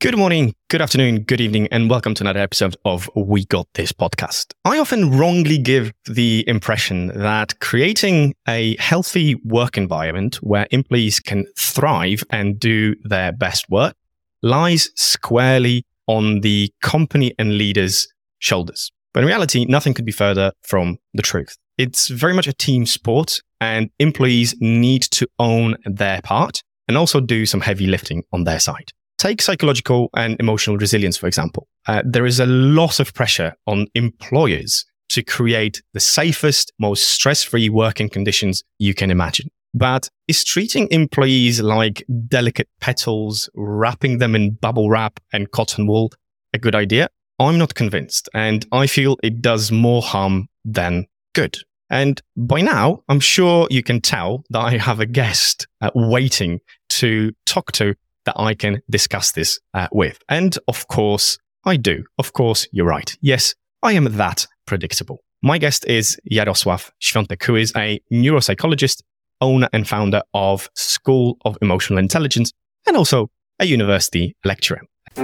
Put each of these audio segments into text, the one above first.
Good morning, good afternoon, good evening, and welcome to another episode of We Got This podcast. I often wrongly give the impression that creating a healthy work environment where employees can thrive and do their best work lies squarely on the company and leaders' shoulders. But in reality, nothing could be further from the truth. It's very much a team sport, and employees need to own their part and also do some heavy lifting on their side. Take psychological and emotional resilience, for example. There is a lot of pressure on employers to create the safest, most stress-free working conditions you can imagine. But is treating employees like delicate petals, wrapping them in bubble wrap and cotton wool a good idea? I'm not convinced, and I feel it does more harm than good. And by now, I'm sure you can tell that I have a guest waiting to talk to that I can discuss this with. And of course, I do. Of course, you're right. Yes, I am that predictable. My guest is Jarosław Świątek, who is a neuropsychologist, owner and founder of School of Emotional Intelligence, and also a university lecturer.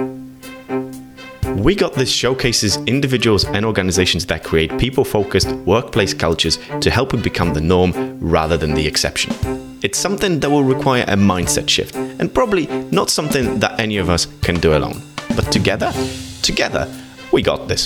We Got This showcases individuals and organizations that create people-focused workplace cultures to help you become the norm rather than the exception. It's something that will require a mindset shift, and probably not something that any of us can do alone. But together, we got this.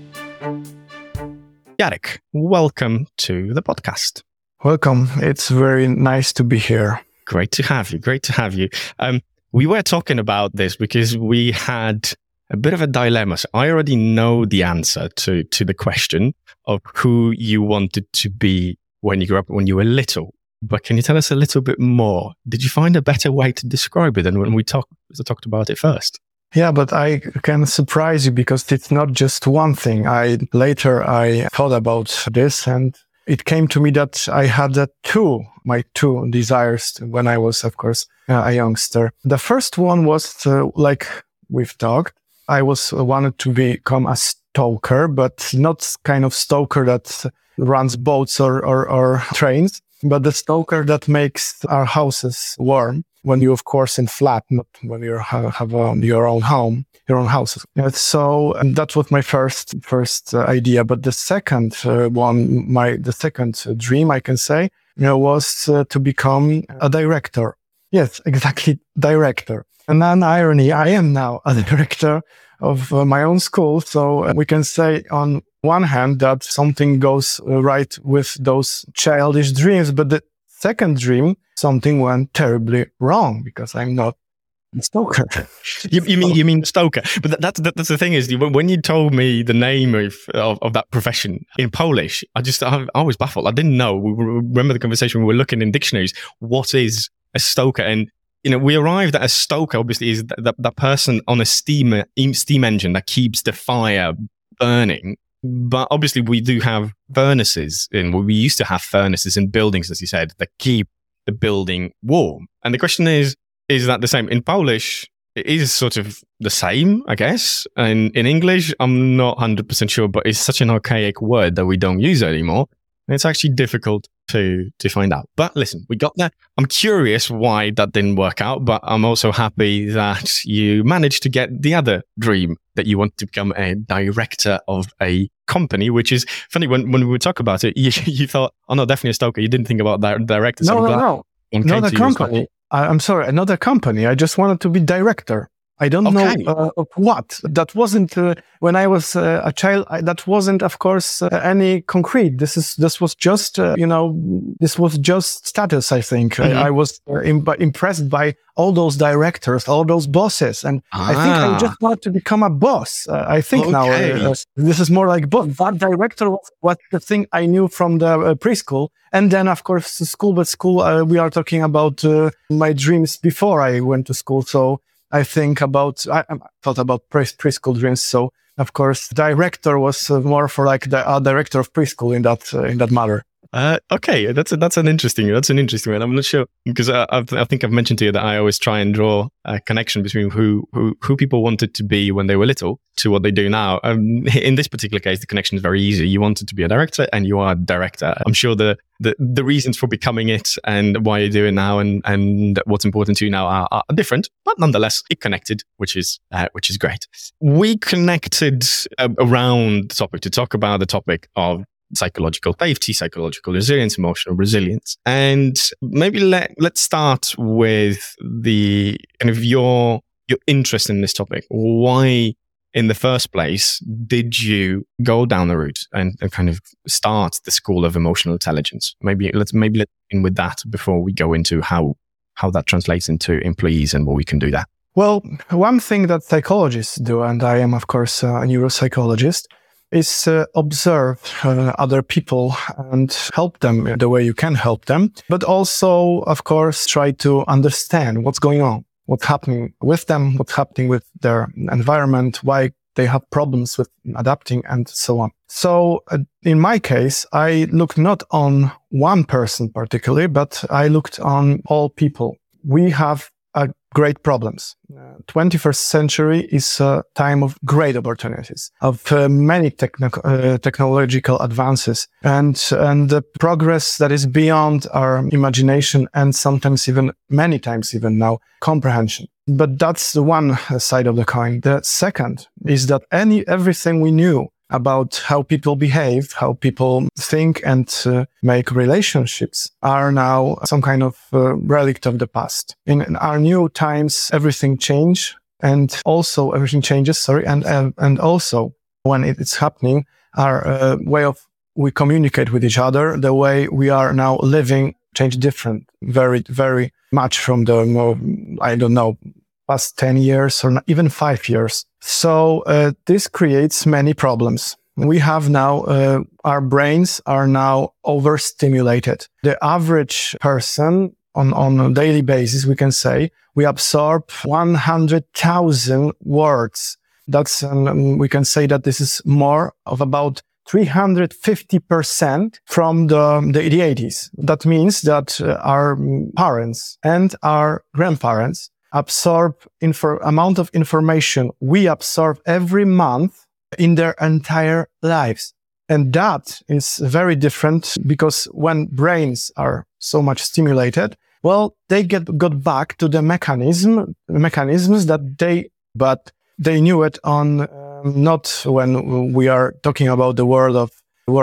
Jarek, welcome to the podcast. Welcome. It's very nice to be here. Great to have you. We were talking about this because we had a bit of a dilemma. So I already know the answer to the question of who you wanted to be when you grew up, when you were little. But can you tell us a little bit more? Did you find a better way to describe it than when we talked about it first? Yeah, but I can surprise you because it's not just one thing. Later I thought about this, and it came to me that I had my two desires when I was, of course, a youngster. The first one was like we've talked. I wanted to become a stoker, but not kind of stoker that runs boats or trains, but the stoker that makes our houses warm when you, of course, in flat, not when you have your own home, your own houses. So that was my first idea. But the second the second dream, I can say, was to become a director. Yes, exactly, director. And an irony, I am now a director of my own school. So we can say on one hand that something goes right with those childish dreams, but the second dream, something went terribly wrong because I'm not a stoker. You mean stoker? But that's the thing is, when you told me the name of that profession in Polish, I was baffled. I didn't know. We remember the conversation. We were looking in dictionaries. What is a stoker? And we arrived at a stoker. Obviously, is that person on a steam engine that keeps the fire burning. But obviously, we do have furnaces we used to have furnaces in buildings, as you said, that keep the building warm. And the question is that the same? In Polish, it is sort of the same, I guess. And in English, I'm not 100% sure, but it's such an archaic word that we don't use anymore. And it's actually difficult to find out. But listen, we got there. I'm curious why that didn't work out, but I'm also happy that you managed to get the other dream, that you want to become a director of a company, which is funny. When we would talk about it, you thought, oh no, definitely a stoker. You didn't think about director. No. Not a company. I'm sorry, another company. I just wanted to be director. I don't know of what. That wasn't when I was a child. That wasn't, of course, any concrete. This was just this was just status. I think I was impressed by all those directors, all those bosses, and I think I just wanted to become a boss. I think now this is more like boss. That director was the thing I knew from the preschool, and then of course school. But school, we are talking about my dreams before I went to school. So I thought about preschool dreams. So of course, director was more for like the director of preschool in that matter. Okay, that's an interesting one. I'm not sure because I think I've mentioned to you that I always try and draw a connection between who people wanted to be when they were little to what they do now. In this particular case, the connection is very easy. You wanted to be a director, and you are a director. I'm sure the reasons for becoming it and why you do it now and what's important to you now are different, but nonetheless, it connected, which is great. We connected around the topic to talk about the topic of psychological safety, psychological resilience, emotional resilience. And maybe let's start with the kind of your interest in this topic. Why, in the first place, did you go down the route and kind of start the School of Emotional Intelligence? Maybe let's begin with that before we go into how that translates into employees and what we can do there. Well, one thing that psychologists do, and I am, of course, a neuropsychologist, is observe other people and help them the way you can help them, but also, of course, try to understand what's going on, what's happening with them, what's happening with their environment, why they have problems with adapting, and so on. So in my case, I looked not on one person particularly, but I looked on all people. We have great problems. 21st century is a time of great opportunities, of many technological advances, and the progress that is beyond our imagination, and sometimes even many times even now comprehension. But that's the one side of the coin. The second is that everything we knew about how people behave, how people think and make relationships are now some kind of relic of the past. In our new times, everything changes, and also everything changes, and also when it's happening, our way of we communicate with each other, the way we are now living change different, very, very much from the, past 10 years or even 5 years. So this creates many problems. We have now, our brains are now overstimulated. The average person on a daily basis, we can say, we absorb 100,000 words. That's, we can say that this is more of about 350% from the 80s. That means that our parents and our grandparents absorb amount of information we absorb every month in their entire lives. And that is very different because when brains are so much stimulated, well, they got back to the mechanisms that they knew it on, not when we are talking about the world of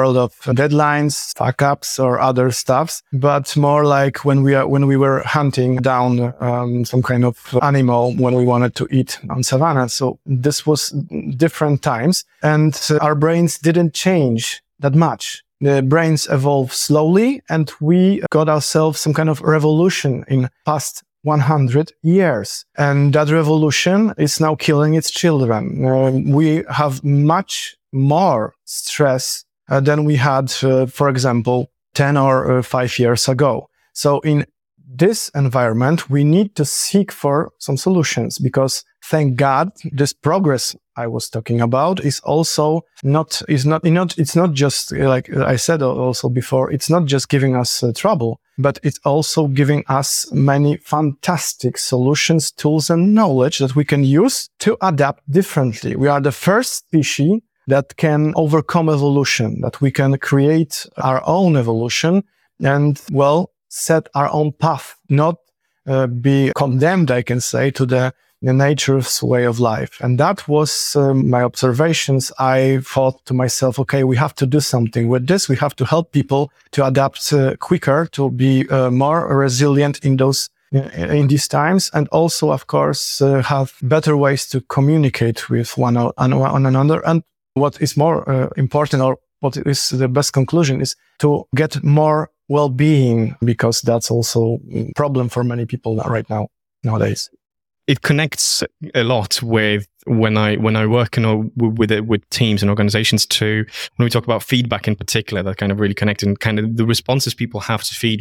deadlines, fuck-ups, or other stuffs, but more like when we were hunting down some kind of animal when we wanted to eat on savannah. So this was different times, and our brains didn't change that much. The brains evolved slowly, and we got ourselves some kind of revolution in past 100 years. And that revolution is now killing its children. We have much more stress than we had, for example, 10 or 5 years ago. So in this environment, we need to seek for some solutions because, thank God, this progress I was talking about is also it's not just, like I said also before, it's not just giving us trouble, but it's also giving us many fantastic solutions, tools, and knowledge that we can use to adapt differently. We are the first species that can overcome evolution, that we can create our own evolution and, well, set our own path, not be condemned, I can say, to the nature's way of life. And that was my observations. I thought to myself, okay, we have to do something with this. We have to help people to adapt quicker, to be more resilient in these times, and also, of course, have better ways to communicate with one another. And what is more important, or what is the best conclusion, is to get more well-being, because that's also a problem for many people right now, nowadays. It connects a lot with when I work with teams and organizations too. When we talk about feedback in particular, that kind of really connects, and kind of the responses people have to feedback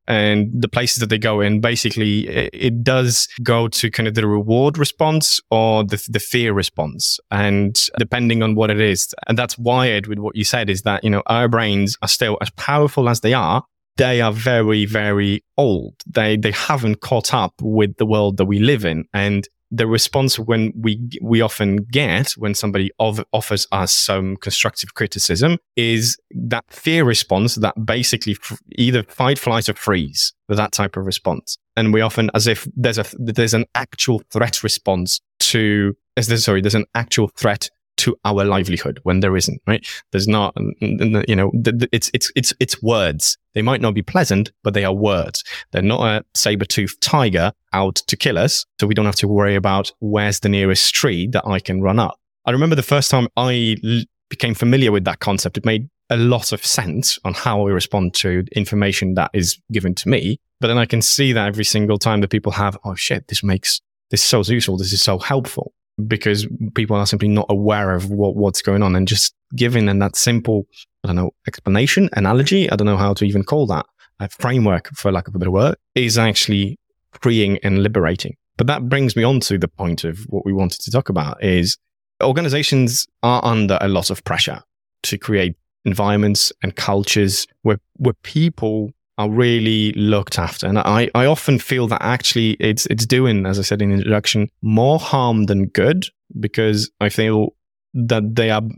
and the places that they go in, basically it does go to kind of the reward response or the fear response. And depending on what it is, and that's wired with what you said, is that, our brains are still as powerful as they are very, very old. They haven't caught up with the world that we live in. And the response when we often get when somebody offers us some constructive criticism is that fear response, that basically either fight, flight, or freeze, that type of response. And we often, as if there's an actual threat response there's an actual threat to our livelihood, when there isn't, right? There's not, it's words. They might not be pleasant, but they are words. They're not a saber-toothed tiger out to kill us, so we don't have to worry about where's the nearest tree that I can run up. I remember the first time I became familiar with that concept, it made a lot of sense on how I respond to information that is given to me. But then I can see that every single time that people have, oh shit, this is so useful, this is so helpful. Because people are simply not aware of what's going on, and just giving them that simple, explanation, analogy, I don't know how to even call that, a framework, for lack of a better word, is actually freeing and liberating. But that brings me on to the point of what we wanted to talk about, is organizations are under a lot of pressure to create environments and cultures where people are really looked after. And I often feel that actually it's doing, as I said in the introduction, more harm than good, because I feel that they are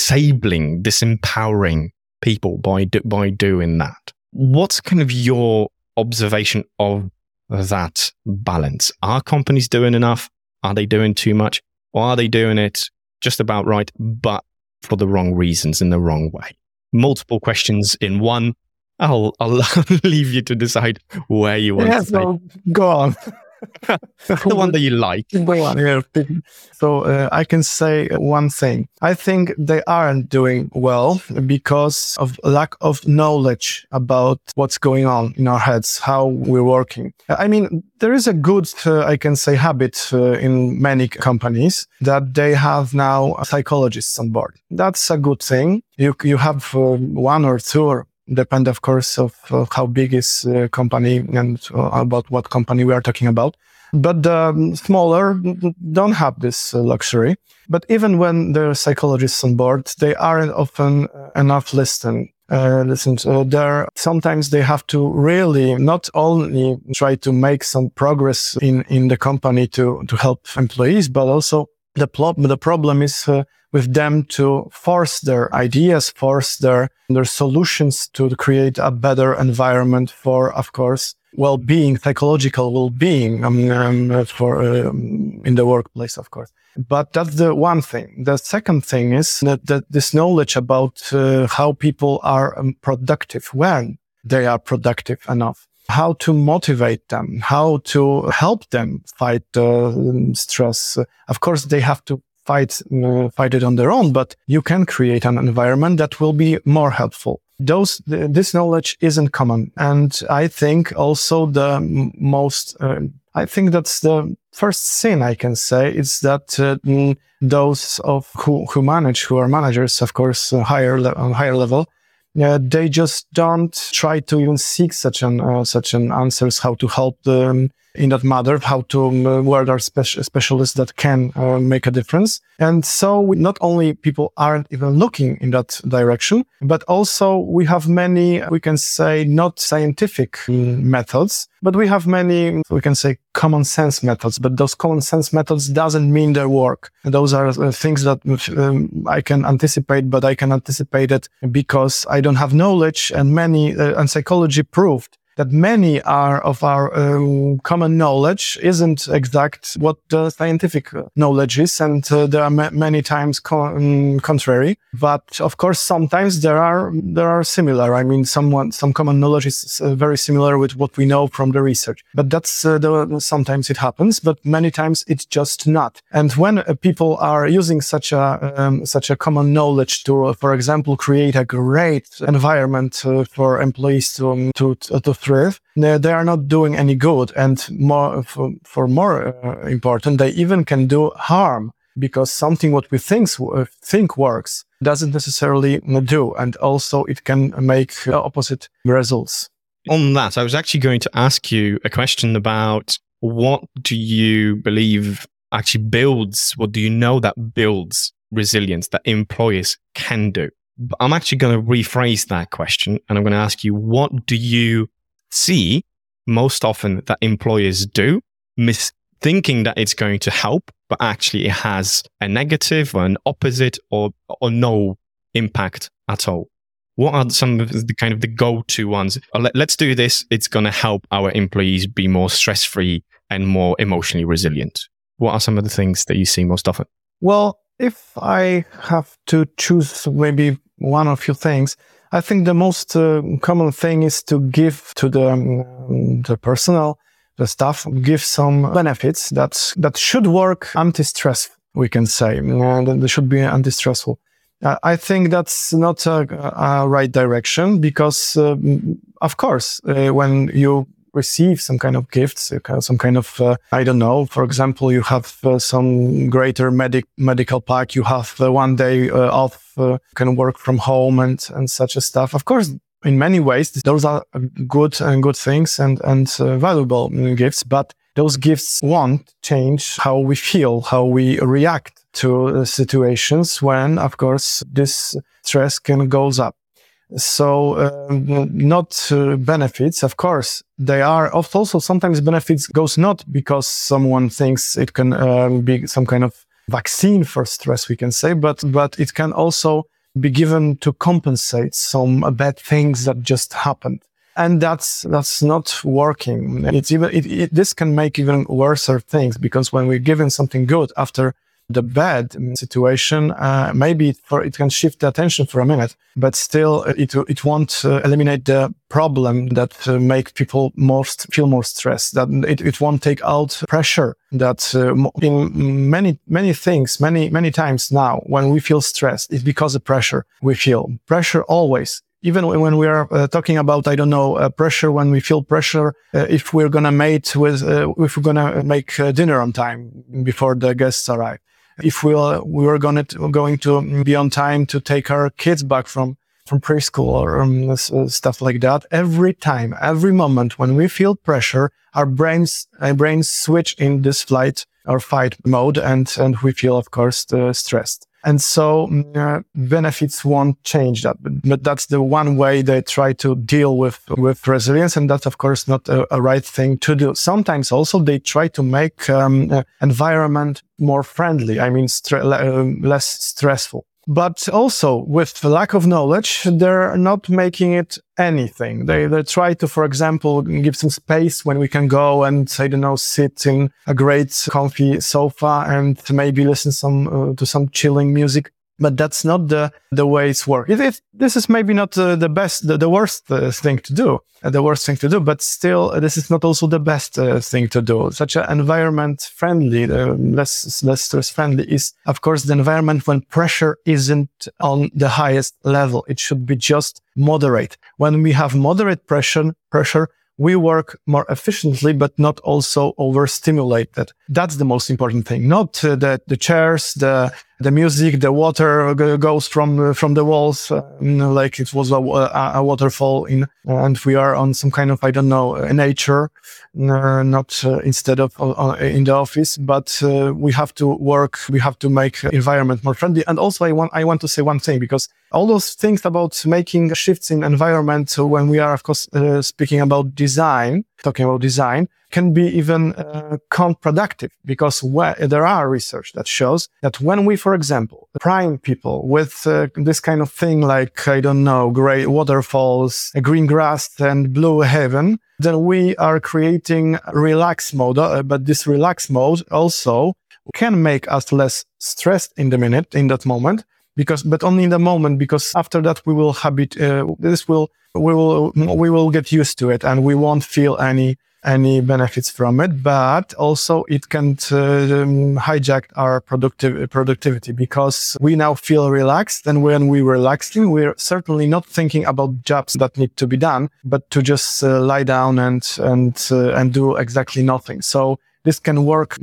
disempowering people by doing that. What's kind of your observation of that balance? Are companies doing enough? Are they doing too much? Or are they doing it just about right, but for the wrong reasons, in the wrong way? Multiple questions in one. I'll leave you to decide where you want to say. So go on. The one that you like. Go on. Yeah. So I can say one thing. I think they aren't doing well because of lack of knowledge about what's going on in our heads, how we're working. I mean, there is a good, I can say, habit in many companies that they have now psychologists on board. That's a good thing. You have one or two, or depend, of course, of how big is the company and about what company we are talking about. But the smaller don't have this luxury. But even when there are psychologists on board, they aren't often enough listened. Sometimes they have to really not only try to make some progress in the company to help employees, but also the problem is with them to force their ideas, force their solutions to create a better environment for, of course, well-being, psychological well-being in the workplace, of course. But that's the one thing. The second thing is that this knowledge about how people are productive, when they are productive enough, how to motivate them, how to help them fight stress. Of course, they have to fight it on their own, but you can create an environment that will be more helpful. This knowledge isn't common. And I think also I think that's the first sin I can say, is that those who are managers, of course, on higher level, they just don't try to even seek such an answers, how to help them in that matter, how to where there are specialists that can make a difference. And so not only people aren't even looking in that direction, but also we have many, we can say, not scientific methods, but we have many, we can say, common sense methods. But those common sense methods doesn't mean their work. Those are things that I can anticipate, but I can anticipate it because I don't have knowledge, and psychology proved that many of our common knowledge isn't exact what the scientific knowledge is, and there are many times contrary. But of course, sometimes there are similar. I mean, some common knowledge is very similar with what we know from the research. But that's sometimes it happens, but many times it's just not. And when people are using such a common knowledge to, for example, create a great environment for employees to thrive, they are not doing any good, and more important, they even can do harm, because something what we think works doesn't necessarily do, and also it can make opposite results. On that, I was actually going to ask you a question about what do you believe actually builds, what do you know that builds resilience that employers can do? But I'm actually going to rephrase that question and I'm going to ask you, what do you see most often that employers do, thinking that it's going to help, but actually it has a negative or an opposite or no impact at all? What are some of the kind of the go-to ones? Let's do this. It's going to help our employees be more stress-free and more emotionally resilient. What are some of the things that you see most often? Well, if I have to choose maybe one or few things, I think the most common thing is to give to the personnel, the staff, give some benefits that should work anti-stress, we can say. And they should be anti-stressful. I think that's not a right direction because, of course, when you receive some kind of gifts, some kind of, I don't know, for example, you have some greater medical pack, you have 1 day off, can work from home and such a stuff. Of course, in many ways, those are good things and valuable gifts, but those gifts won't change how we feel, how we react to situations when, of course, this stress goes up. So, not benefits, of course, they are also sometimes benefits goes not because someone thinks it can be some kind of vaccine for stress, we can say, but it can also be given to compensate some bad things that just happened. And that's not working. This can make even worse things because when we're given something good after the bad situation, maybe it can shift the attention for a minute, but still it won't eliminate the problem that make people feel more stressed. That it won't take out pressure that in many things, many times now when we feel stressed, it's because of pressure. We feel pressure always. Even when we are talking about, I don't know, pressure, when we feel pressure, if we're going to if we're going to make dinner on time before the guests arrive, if we were going to be on time to take our kids back from preschool or stuff like that, every moment when we feel pressure, our brains switch in this flight or fight mode and we feel, of course, stressed. And so benefits won't change that. But that's the one way they try to deal with resilience. And that's, of course, not a right thing to do. Sometimes also they try to make environment more friendly. I mean, less stressful. But also with the lack of knowledge, they're not making it anything. They try to, for example, give some space when we can go and, I don't know, sit in a great comfy sofa and maybe listen to some chilling music. But that's not the way it's work. This is maybe not the best, the worst thing to do. The worst thing to do, but still, this is not also the best thing to do. Such an environment friendly, less stress friendly is, of course, the environment when pressure isn't on the highest level. It should be just moderate. When we have moderate pressure, we work more efficiently, but not also overstimulated. That's the most important thing. Not the chairs, the music, the water goes from the walls, like it was a waterfall and we are on some kind of, I don't know, nature, not instead of in the office, but we have to work, we have to make environment more friendly. And also I want to say one thing, because all those things about making shifts in environment when we are, of course, talking about design, can be even counterproductive, because there are research that shows that when we, for example, prime people with this kind of thing like, I don't know, gray waterfalls, green grass and blue heaven, then we are creating relaxed mode. But this relaxed mode also can make us less stressed in that moment, but only in the moment, because after that we will we will get used to it and we won't feel any benefits from it, but also it can hijack our productivity, because we now feel relaxed. And when we're relaxing, we're certainly not thinking about jobs that need to be done, but to just lie down and do exactly nothing. So this can work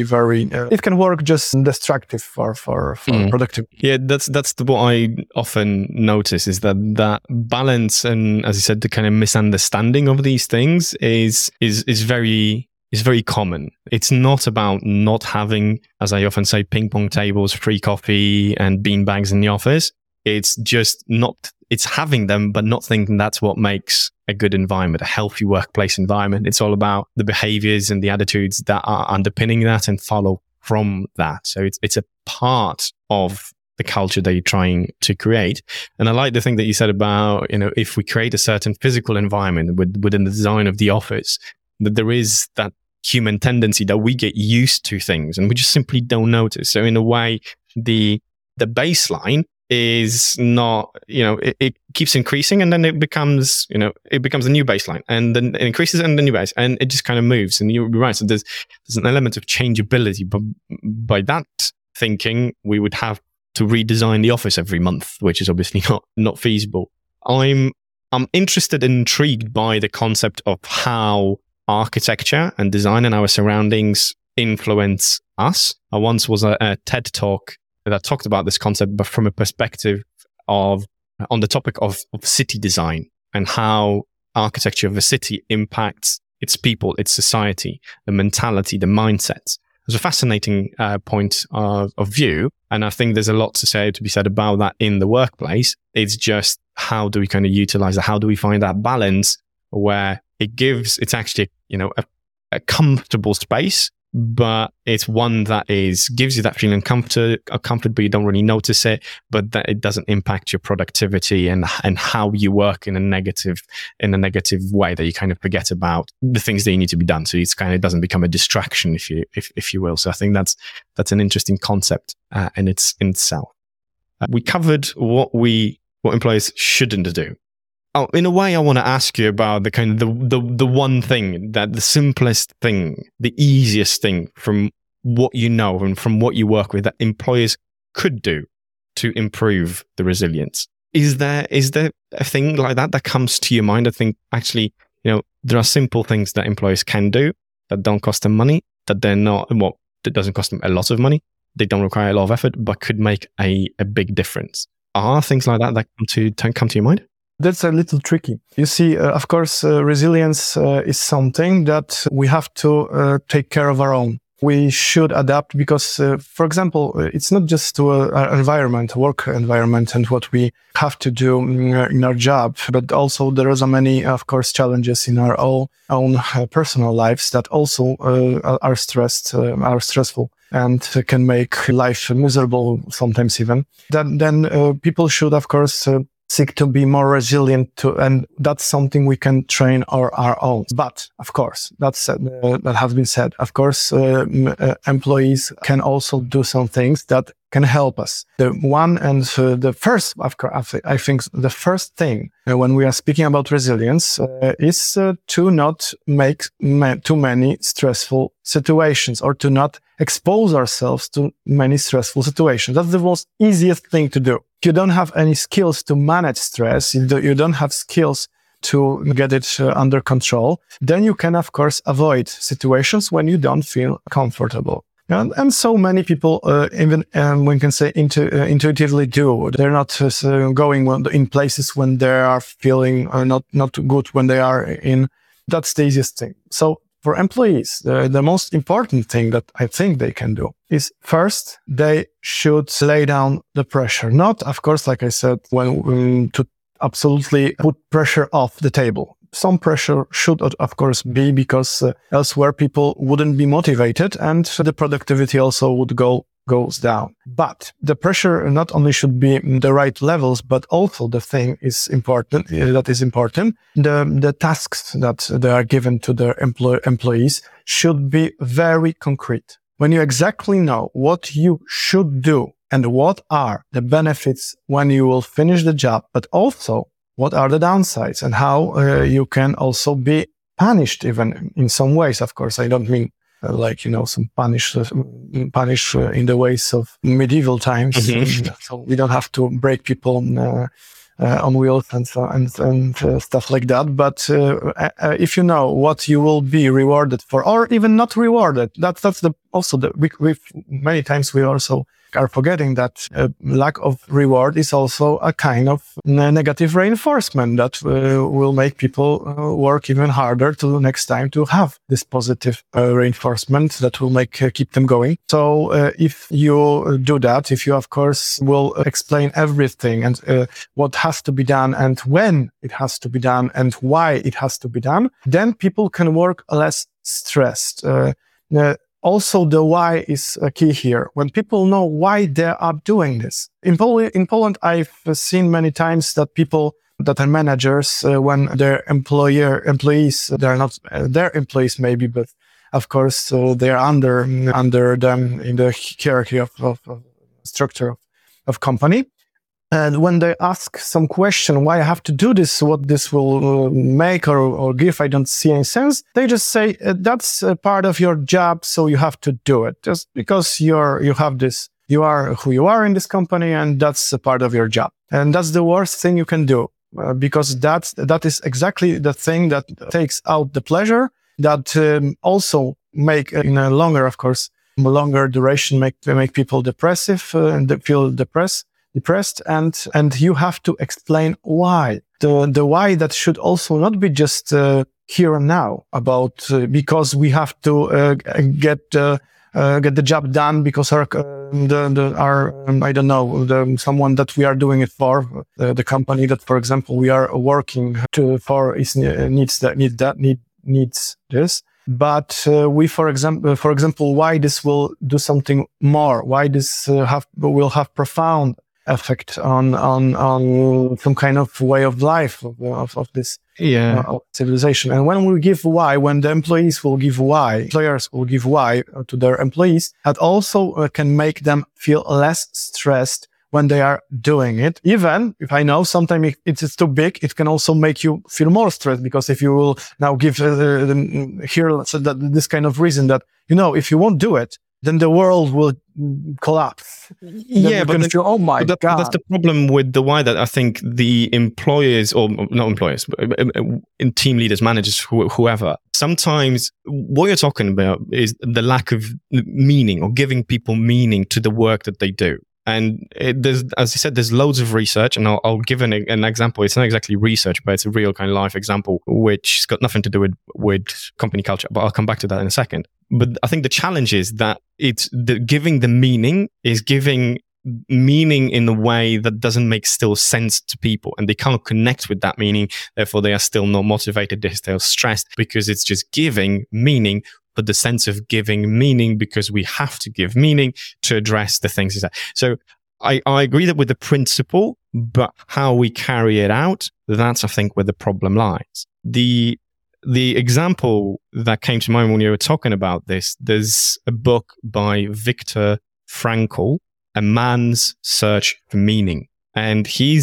it can work just destructive for productivity. Yeah, that's what I often notice is that balance and, as you said, the kind of misunderstanding of these things is very common. It's not about not having, as I often say, ping pong tables, free coffee and bean bags in the office. It's just it's having them, but not thinking that's what makes a good environment, a healthy workplace environment. It's all about the behaviors and the attitudes that are underpinning that and follow from that. So it's a part of the culture that you're trying to create. And I like the thing that you said about, if we create a certain physical environment within the design of the office, that there is that human tendency that we get used to things and we just simply don't notice. So in a way, the baseline is not, it keeps increasing and then it becomes a new baseline and then it increases and the new base and it just kind of moves. And you're right. So there's an element of changeability, but by that thinking, we would have to redesign the office every month, which is obviously not feasible. I'm interested and intrigued by the concept of how architecture and design and our surroundings influence us. I once was a TED talk that talked about this concept, but from a perspective on the topic of city design and how architecture of a city impacts its people, its society, the mentality, the mindsets. It's a fascinating point of view. And I think there's a lot to be said about that in the workplace. It's just how do we kind of utilize it? How do we find that balance where it's actually, a comfortable space, but it's one that gives you that feeling of comfort, but you don't really notice it, but that it doesn't impact your productivity and how you work in a negative way, that you kind of forget about the things that you need to be done. So it doesn't become a distraction, if you will. So I think that's an interesting concept in itself. We covered what employers shouldn't do. Oh, in a way, I want to ask you about the kind of the one thing, that the simplest thing, the easiest thing from what you know and from what you work with that employers could do to improve the resilience. Is there a thing like that comes to your mind? I think actually, there are simple things that employers can do that don't cost them money, that doesn't cost them a lot of money. They don't require a lot of effort, but could make a big difference. Are things like that come to your mind? That's a little tricky. You see, of course, resilience is something that we have to take care of our own. We should adapt because, for example, it's not just to our work environment and what we have to do in our job, but also there are many, of course, challenges in our own personal lives that also are stressful and can make life miserable sometimes even. Then people should, of course, seek to be more resilient and that's something we can train our own. But of course, that has been said. Of course, employees can also do some things that can help us. The one and the first, I think the first thing when we are speaking about resilience is to not make too many stressful situations or to not expose ourselves to many stressful situations. That's the most easiest thing to do. If you don't have any skills to manage stress, you don't have skills to get it under control, then you can, of course, avoid situations when you don't feel comfortable. And so many people, even one can say intuitively do. They're not going in places when they are feeling not good when they are in. That's the easiest thing. So for employees, the most important thing that I think they can do is first, they should lay down the pressure. Not, of course, like I said, when to absolutely put pressure off the table. Some pressure should, of course, be because elsewhere people wouldn't be motivated and the productivity also would goes down. But the pressure not only should be in the right levels, but also the thing is important. The tasks that they are given to their employees should be very concrete. When you exactly know what you should do and what are the benefits when you will finish the job, but also what are the downsides and how you can also be punished even in some ways. Of course, I don't mean some punish in the ways of medieval times. Mm-hmm. So we don't have to break people on wheels and so and stuff like that. But if you know what you will be rewarded for, or even not rewarded, that's we many times we also are forgetting that lack of reward is also a kind of negative reinforcement that will make people work even harder to next time to have this positive reinforcement that will keep them going. So if you do that, if you of course will explain everything and what has to be done and when it has to be done and why it has to be done, then people can work less stressed. Also, the why is key here. When people know why they are doing this. In Poland, I've seen many times that people that are managers, when their employees, they're not their employees maybe, but of course they are under them in the hierarchy of structure of company. And when they ask some question, why I have to do this, what this will make or give, I don't see any sense. They just say, that's a part of your job, so you have to do it. Just because you have this, you are who you are in this company, and that's a part of your job. And that's the worst thing you can do, because that is exactly the thing that takes out the pleasure, that also make, in a longer, of course, longer duration, make people depressive and feel depressed, and you have to explain why. The why that should also not be just here and now about because we have to get the job done because our I don't know, someone that we are doing it for, the company that, for example, we are working for needs this. But we, for example, why this will do something more? Why this will have profound effect on some kind of way of life of this civilization. And when we give why, when the employees will give why, employers will give why to their employees, that also can make them feel less stressed when they are doing it. Even if I know sometimes if it's too big, it can also make you feel more stressed, because if you will now give here so that this kind of reason that, if you won't do it, then the world will collapse. Yeah, but oh my God. That's the problem with the why, that I think the employers, or not employers, in team leaders, managers, whoever, sometimes what you're talking about is the lack of meaning, or giving people meaning to the work that they do. And there's, as you said, there's loads of research, and I'll give an example. It's not exactly research, but it's a real kind of life example, which has got nothing to do with company culture. But I'll come back to that in a second. But I think the challenge is that giving the meaning is giving meaning in a way that doesn't make still sense to people, and they can't connect with that meaning. Therefore, they are still not motivated. They're still stressed, because it's just giving meaning. But the sense of giving meaning, because we have to give meaning to address the things. So I agree that with the principle, but how we carry it out, that's, I think, where the problem lies. The example that came to mind when you were talking about this, there's a book by Viktor Frankl, A Man's Search for Meaning. And he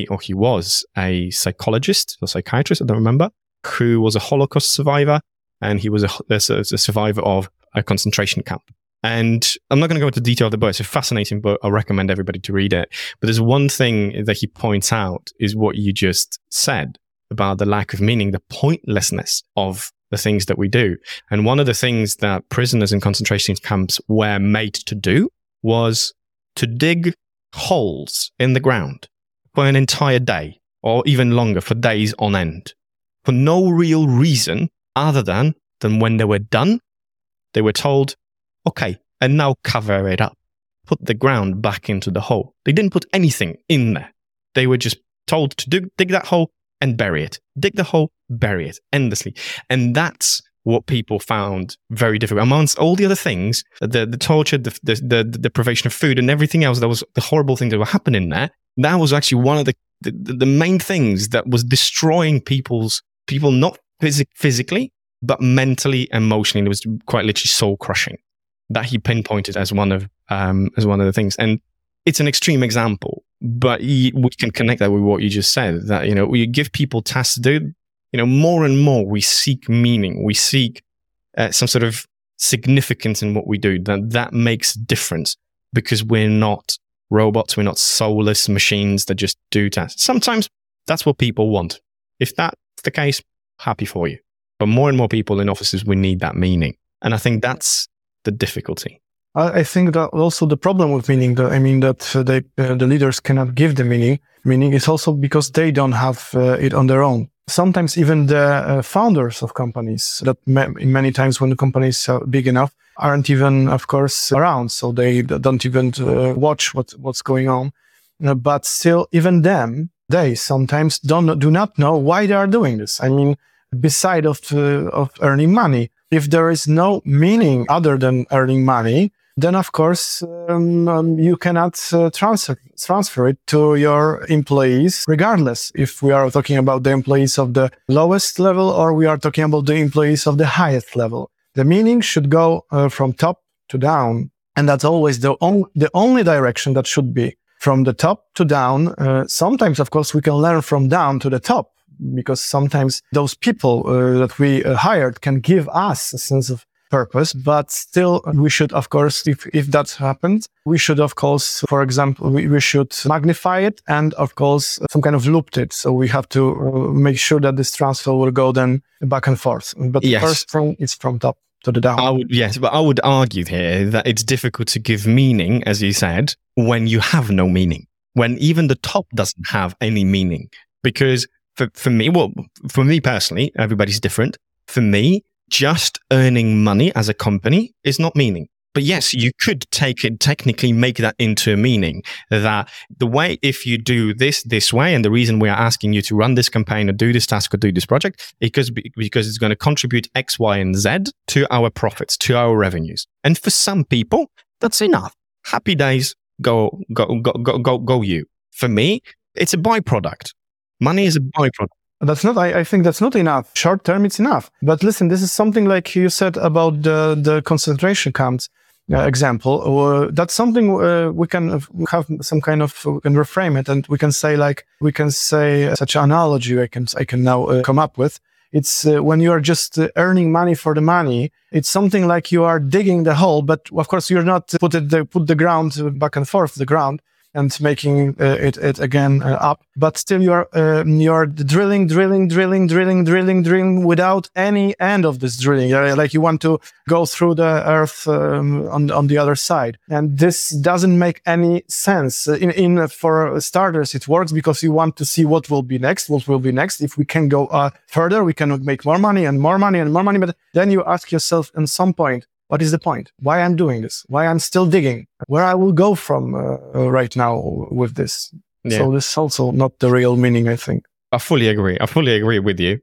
was a psychologist or psychiatrist, I don't remember, who was a Holocaust survivor. And he was a survivor of a concentration camp. And I'm not going to go into detail of the book. It's a fascinating book. I recommend everybody to read it. But there's one thing that he points out is what you just said about the lack of meaning, the pointlessness of the things that we do. And one of the things that prisoners in concentration camps were made to do was to dig holes in the ground for an entire day, or even longer, for days on end, for no real reason other than when they were done, they were told, okay, and now cover it up. Put the ground back into the hole. They didn't put anything in there. They were just told to dig that hole and bury it. Dig the hole, bury it endlessly. And that's what people found very difficult. Amongst all the other things, the torture, the deprivation of food and everything else, that was the horrible things that were happening there. That was actually one of the main things that was destroying people not physically, but mentally, emotionally. It was quite literally soul crushing. That he pinpointed as one of the things. And it's an extreme example, but we can connect that with what you just said, that, we give people tasks to do, more and more we seek meaning. We seek some sort of significance in what we do. That makes a difference, because we're not robots. We're not soulless machines that just do tasks. Sometimes that's what people want. If that's the case, happy for you. But more and more people in offices, we need that meaning. And I think that's the difficulty. I think that also the problem with meaning, that the leaders cannot give the meaning is also because they don't have it on their own. Sometimes even the founders of companies, that many times when the companies are big enough, aren't even, of course, around. So they don't even watch what's going on. But still, even them, they sometimes do not know why they are doing this. I mean, beside of earning money, if there is no meaning other than earning money, then of course you cannot transfer it to your employees, regardless if we are talking about the employees of the lowest level or we are talking about the employees of the highest level. The meaning should go from top to down, and that's always the only direction that should be from the top to down. Sometimes, of course, we can learn from down to the top, because sometimes those people that we hired can give us a sense of purpose, but still we should, of course, if that happens, we should, of course, for example, we should magnify it and, of course, some kind of looped it. So we have to make sure that this transfer will go then back and forth. But yes, the first thing is from top to the down. But I would argue here that it's difficult to give meaning, as you said, when you have no meaning, when even the top doesn't have any meaning. Because for me personally, everybody's different. For me, just earning money as a company is not meaning. But yes, you could technically make that into a meaning, that the way, if you do this way, and the reason we are asking you to run this campaign or do this task or do this project, because it's going to contribute X, Y, and Z to our profits, to our revenues. And for some people, that's enough. Happy days, go you. For me, it's a byproduct. Money is a byproduct. I think that's not enough. Short term, it's enough. But listen, this is something like you said about the concentration camps example. That's something we can have some kind of, we can reframe it, and we can say such an analogy I can now come up with. It's when you are just earning money for the money, it's something like you are digging the hole, but of course you're not put the ground back and forth, the ground, and making it again up, but still you're drilling without any end of this drilling. Like you want to go through the earth on the other side, and this doesn't make any sense. For starters, it works because you want to see what will be next. If we can go further, we can make more money and more money and more money. But then you ask yourself, at some point, what is the point? Why I'm doing this? Why I'm still digging? Where I will go from right now with this? Yeah. So this is also not the real meaning, I think. I fully agree with you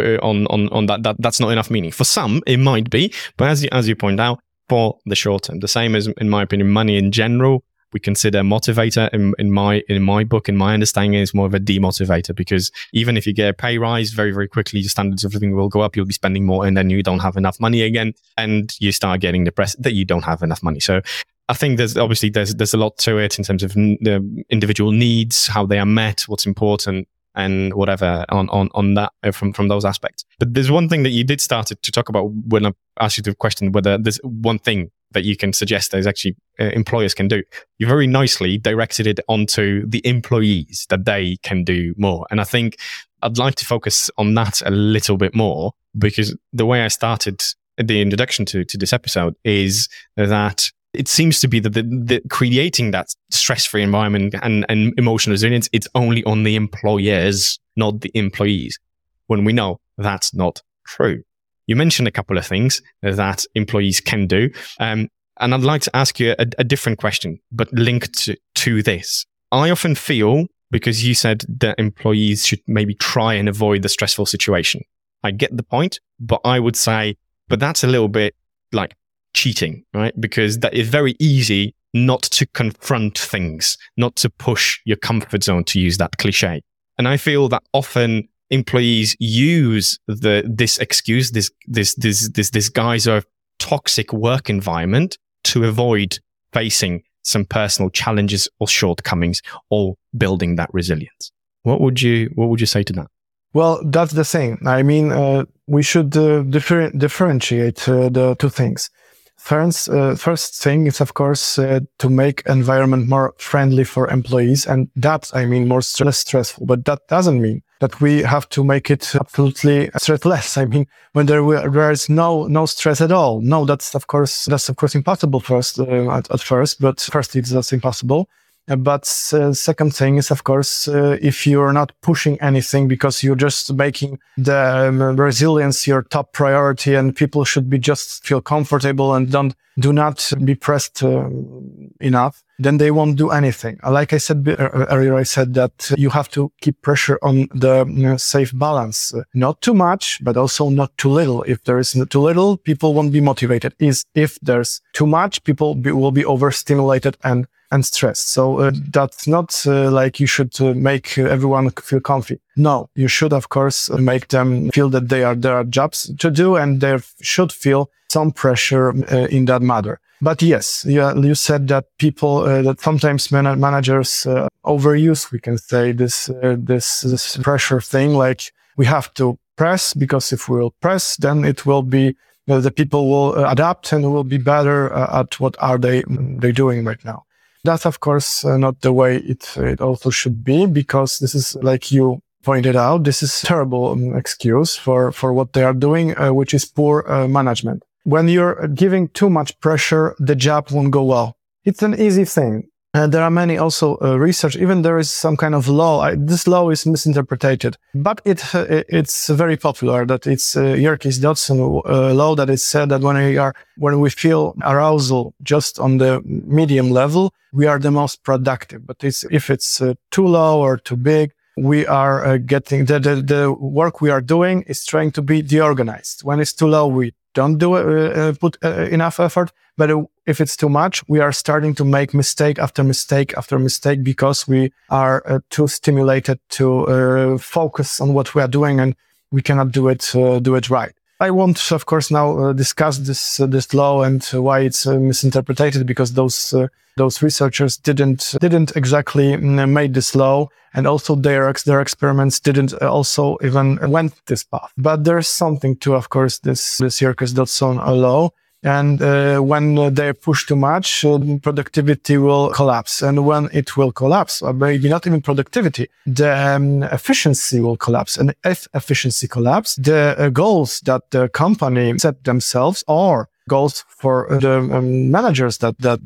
on that. That's not enough meaning. For some, it might be, but as you point out, for the short term, the same as, in my opinion, money in general, we consider motivator in my book, in my understanding, is more of a demotivator, because even if you get a pay rise, very, very quickly your standards of living will go up. You'll be spending more, and then you don't have enough money again, and you start getting depressed that you don't have enough money. So I think there's a lot to it in terms of the individual needs, how they are met, what's important, and whatever on that from those aspects. But there's one thing that you did start to talk about when I asked you the question, whether there's one thing that you can suggest there's actually employers can do. You very nicely directed it onto the employees, that they can do more. And I think I'd like to focus on that a little bit more, because the way I started the introduction to this episode is that it seems to be that the creating that stress-free environment and emotional resilience, it's only on the employers, not the employees, when we know that's not true. You mentioned a couple of things that employees can do. And I'd like to ask you a different question, but linked to this. I often feel, because you said that employees should maybe try and avoid the stressful situation. I get the point, but I would say, but that's a little bit like cheating, right? Because that is very easy not to confront things, not to push your comfort zone, to use that cliche. And I feel that often employees use this excuse, this guise of toxic work environment, to avoid facing some personal challenges or shortcomings, or building that resilience. What would you say to that? Well, that's the thing. I mean, we should differentiate the two things. First thing is, of course, to make environment more friendly for employees. And that, I mean, less stressful. But that doesn't mean that we have to make it absolutely stressless. I mean, when there is no stress at all. No, that's of course impossible at first, but first it's just impossible. But second thing is, of course, if you're not pushing anything because you're just making the resilience your top priority, and people should be just feel comfortable and do not be pressed enough, then they won't do anything. Like I said earlier, I said that you have to keep pressure on the safe balance. Not too much, but also not too little. If there is too little, people won't be motivated. If there's too much, people will be overstimulated and stressed. So that's not like you should make everyone feel comfy. No, you should, of course, make them feel that there are jobs to do, and they should feel some pressure in that matter. But yes, you said that people, that sometimes managers overuse, we can say, this pressure thing. Like, we have to press, because if we will press, then it will be the people will adapt and will be better at what are they doing right now. That's, of course, not the way it also should be, because this is, like you pointed out, this is a terrible excuse for what they are doing, which is poor management. When you're giving too much pressure, the job won't go well. It's an easy thing. There are many also research, even there is some kind of law. This law is misinterpreted, but it's very popular. That it's Yerkes-Dodson law that is said that when we feel arousal just on the medium level, we are the most productive. But if it's too low or too big, we are getting the work we are doing is trying to be deorganized. When it's too low, we don't put enough effort. But if it's too much, we are starting to make mistake after mistake after mistake, because we are too stimulated to focus on what we are doing, and we cannot do it right. I won't, of course, now discuss this law and why it's misinterpreted, because those researchers didn't exactly make this law, and also their experiments didn't also even went this path. But there's something to, of course, this Yerkes-Dodson law. And when they push too much, productivity will collapse. And when it will collapse, or maybe not even productivity, the efficiency will collapse. And if efficiency collapse, the goals that the company set themselves, or goals for the managers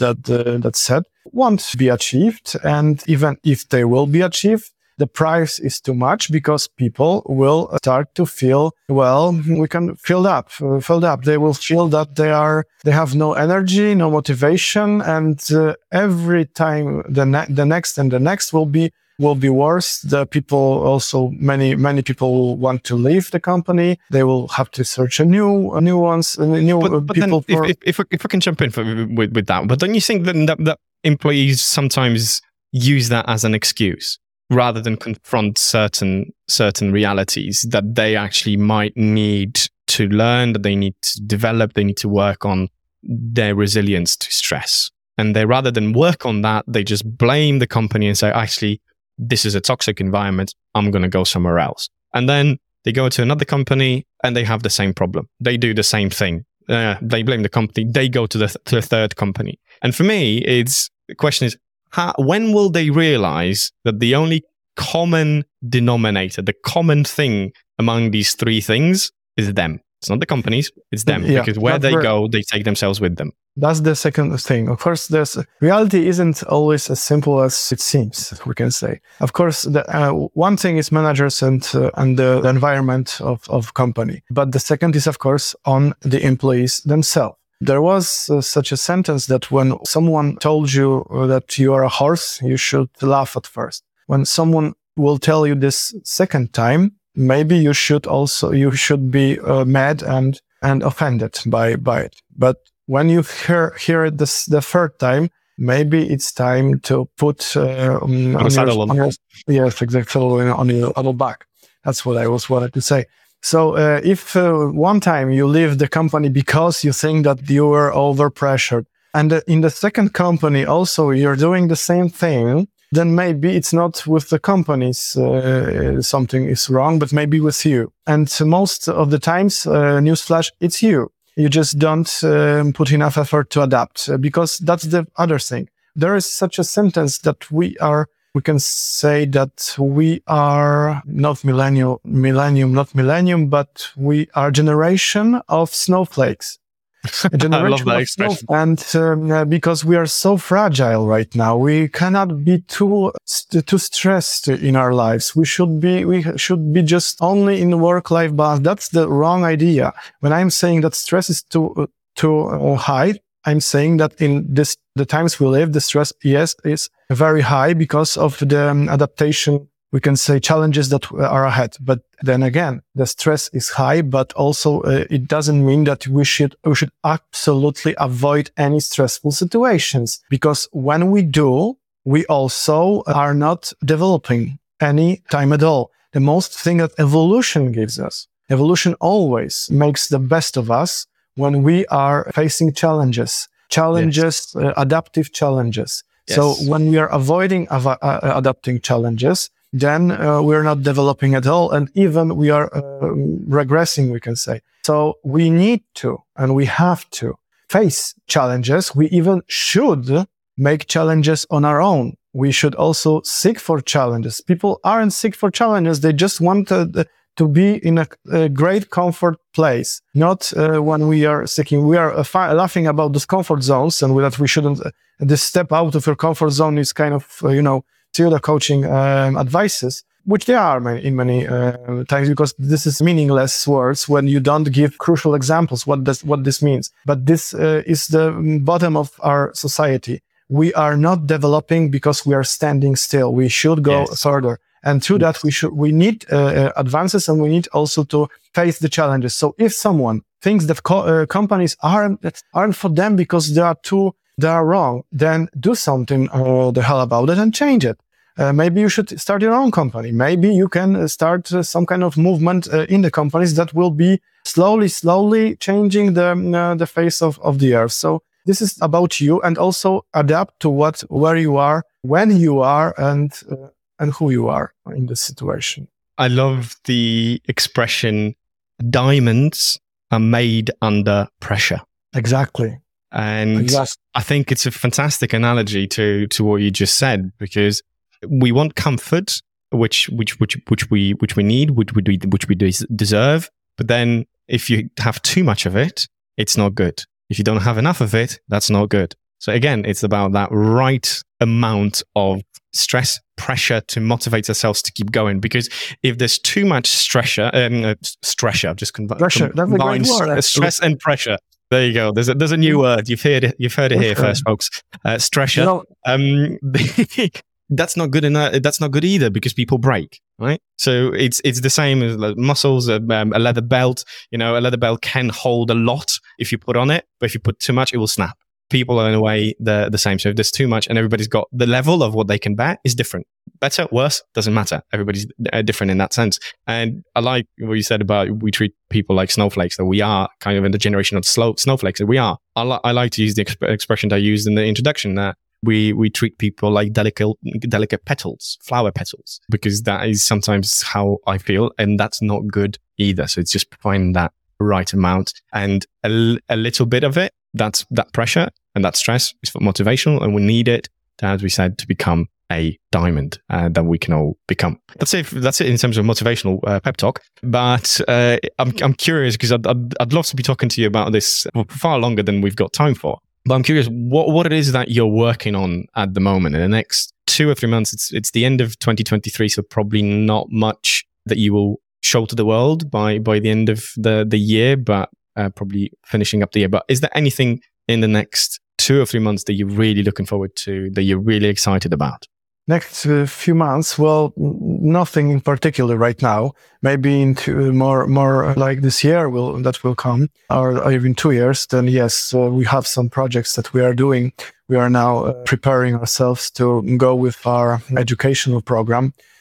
that set, won't be achieved. And even if they will be achieved, the price is too much, because people will start to feel, well, we can filled up. They will feel that they have no energy, no motivation, and every time the next will be worse. The people also, many people will want to leave the company. They will have to search new people. Then if I can jump in with that, but don't you think that employees sometimes use that as an excuse, rather than confront certain realities that they actually might need to learn, that they need to develop, they need to work on their resilience to stress? And rather than work on that, they just blame the company and say, actually, this is a toxic environment, I'm going to go somewhere else. And then they go to another company and they have the same problem. They do the same thing. They blame the company. They go to the third company. And for me, the question is, when will they realize that the only common denominator, the common thing among these three things is them? It's not the companies, it's them. Yeah, because where they go, they take themselves with them. That's the second thing. Of course, reality isn't always as simple as it seems, we can say. Of course, one thing is managers and the environment of company. But the second is, of course, on the employees themselves. There was such a sentence that when someone told you that you are a horse, you should laugh at first. When someone will tell you this second time, maybe you should be mad and offended by it. But when you hear it the third time, maybe it's time to put yes, exactly, on your back. That's what I wanted to say. So if one time you leave the company because you think that you were overpressured, and in the second company also you're doing the same thing, then maybe it's not with the companies something is wrong, but maybe with you. And most of the times, newsflash, it's you. you just don't put enough effort to adapt, because that's the other thing. There is such a sentence that we can say that we are not millennium, but we are generation of snowflakes. A generation I love that expression. And because we are so fragile right now, we cannot be too stressed in our lives. We should be just only in work-life balance. That's the wrong idea. When I'm saying that stress is too high, I'm saying that in the times we live, the stress, yes, is very high because of the adaptation, we can say, challenges that are ahead. But then again, the stress is high, but also it doesn't mean that we should absolutely avoid any stressful situations, because when we do, we also are not developing any time at all. The most thing that evolution gives us, evolution always makes the best of us when we are facing challenges, yes. Adaptive challenges. Yes. So when we are avoiding adapting challenges, then we're not developing at all, and even we are regressing, we can say. So we need to, and we have to face challenges. We even should make challenges on our own. We should also seek for challenges. People aren't seek for challenges. They just want to be in a great comfort place. Not when we are seeking, we are laughing about those comfort zones, and that we shouldn't, this step out of your comfort zone is kind of, pseudo coaching advices, which they are in many times, because this is meaningless words when you don't give crucial examples what this means. But this is the bottom of our society. We are not developing because we are standing still. We should go further. And through that, we need advances, and we need also to face the challenges. So if someone thinks that companies aren't for them because they are wrong, then do something the hell about it and change it. Maybe you should start your own company. Maybe you can start some kind of movement in the companies that will be slowly changing the face of the earth. So this is about you, and also adapt to where you are, when you are, and who you are in this situation. I love the expression, diamonds are made under pressure. Exactly. And I think it's a fantastic analogy to what you just said, because we want comfort, which we need, which we deserve. But then if you have too much of it, it's not good. If you don't have enough of it, that's not good. So again, it's about that right amount of stress, pressure to motivate ourselves to keep going. Because if there's too much stress and pressure. There you go. There's a new word. You've heard it here first, folks. Stressor. That's not good enough. That's not good either, because people break, right? So it's the same as like muscles. A leather belt. A leather belt can hold a lot if you put on it, but if you put too much, it will snap. People are in a way the same. So if there's too much, and everybody's got the level of what they can bear is different. Better, worse, doesn't matter. Everybody's different in that sense. And I like what you said about we treat people like snowflakes, that we are kind of in the generation of snowflakes that we are. I like to use the expression that I used in the introduction, that we treat people like delicate petals, flower petals, because that is sometimes how I feel, and that's not good either. So it's just finding that right amount, and a little bit of it, that's that pressure and that stress is motivational, and we need it, as we said, to become a diamond that we can all become. That's it in terms of motivational pep talk. But I'm curious, because I'd love to be talking to you about this for far longer than we've got time for. But I'm curious what it is that you're working on at the moment. In the next 2 or 3 months, it's the end of 2023, so probably not much that you will show to the world by the end of the year, but probably finishing up the year. But is there anything in the next 2 or 3 months that you're really looking forward to, that you're really excited about? Next few months, well, nothing in particular right now. Maybe into more like this year that will come, or even 2 years. Then yes, we have some projects that we are doing. We are now preparing ourselves to go with our educational program.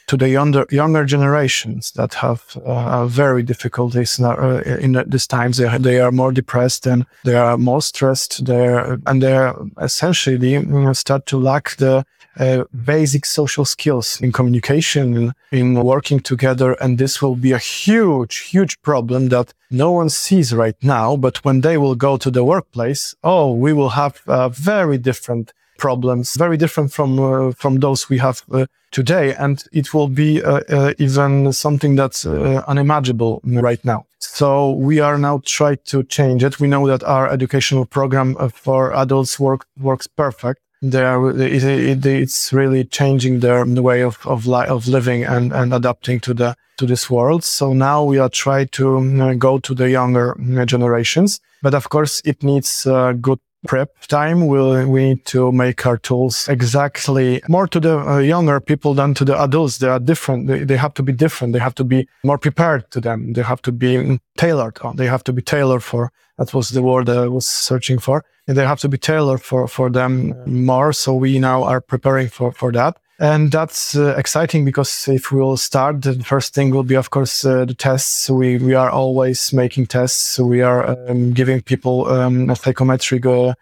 to the younger generations that have very difficulties in these times. They are more depressed and they are more stressed. They're essentially start to lack the basic social skills in communication, in working together. And this will be a huge problem that no one sees right now. But when they will go to the workplace, we will have very different problems, very different from those we have today. And it will be even something that's unimaginable right now. So we are now trying to change it. We know that our educational program for adults works perfect. It's really changing their way of living and adapting to this world. So now we are trying to go to the younger generations, but of course it needs good prep time. We need to make our tools exactly more to the younger people than to the adults. They are different. They have to be different. They have to be more prepared to them. They have to be tailored. They have to be tailored for. That was the word I was searching for. And they have to be tailored for them more. So we now are preparing for that. And that's exciting because if we will start, the first thing will be, of course, the tests. We are always making tests. We are giving people a psychometric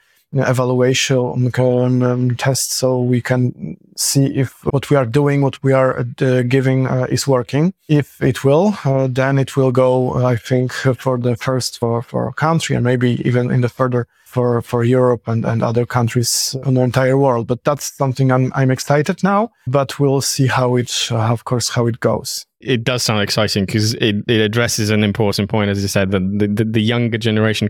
evaluation test, so we can see if what we are doing, what we are giving is working. If it will, then it will go, I think, for the first for our country and maybe even in the further for Europe and other countries on the entire world. But that's something I'm excited now, but we'll see how it goes. It does sound exciting because it addresses an important point, as you said, that the younger generation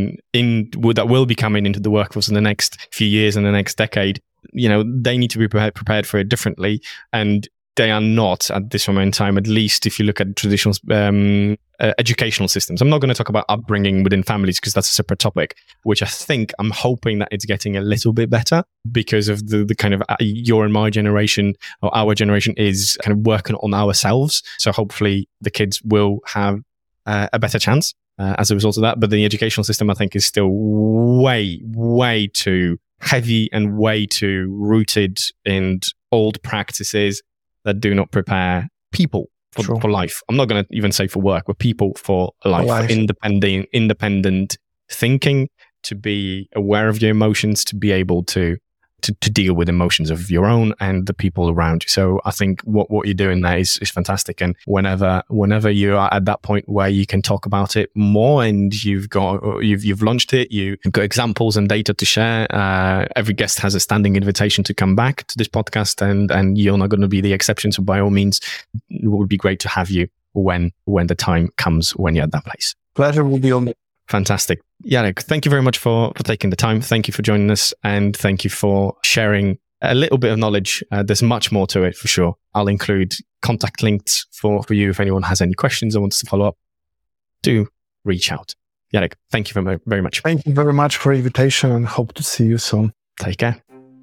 that will be coming into the workforce in the next few years and the next decade, they need to be prepared for it differently. And they are not at this moment in time, at least if you look at traditional educational systems. I'm not going to talk about upbringing within families because that's a separate topic, which I'm hoping that it's getting a little bit better because of the kind of your and my generation or our generation is kind of working on ourselves. So hopefully the kids will have a better chance as a result of that. But the educational system, I think, is still way, way too heavy and way too rooted in old practices that do not prepare people for life. I'm not going to even say for work, but people for life. Independent thinking, to be aware of your emotions, to be able to deal with emotions of your own and the people around you. So I think what you're doing there is fantastic. And whenever you are at that point where you can talk about it more and you've launched it, you've got examples and data to share, every guest has a standing invitation to come back to this podcast, and you're not going to be the exception. So by all means, it would be great to have you when the time comes, when you're at that place. Pleasure will be on me. Fantastic. Jarek, thank you very much for taking the time. Thank you for joining us, and thank you for sharing a little bit of knowledge. There's much more to it for sure. I'll include contact links for you if anyone has any questions or wants to follow up. Do reach out. Jarek, thank you very, very much. Thank you very much for the invitation and hope to see you soon. Take care.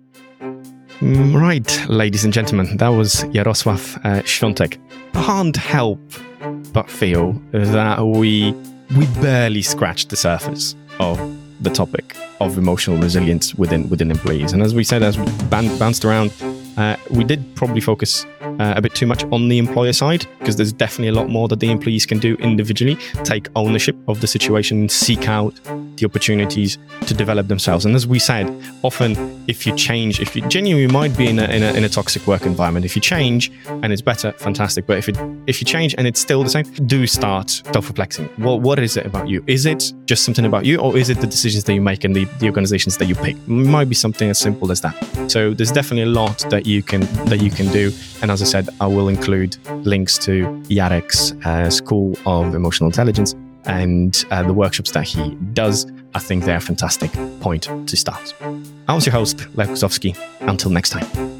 Right, ladies and gentlemen, that was Jarosław Świątek. Can't help but feel that we barely scratched the surface of the topic of emotional resilience within employees. And as we said, as we bounced around, we did probably focus a bit too much on the employer side, because there's definitely a lot more that the employees can do individually, take ownership of the situation, seek out the opportunities to develop themselves. And as we said, often if you genuinely might be in a toxic work environment, if you change and it's better, fantastic. But if you change and it's still the same, do start self-reflecting. What is it about you? Is it just something about you, or is it the decisions that you make and the organizations that you pick? It might be something as simple as that. So there's definitely a lot that you can do. And as I said, I will include links to Jarek's School of Emotional Intelligence and the workshops that he does. I think they're a fantastic point to start. I was your host, Lew Kozłowski. Until next time.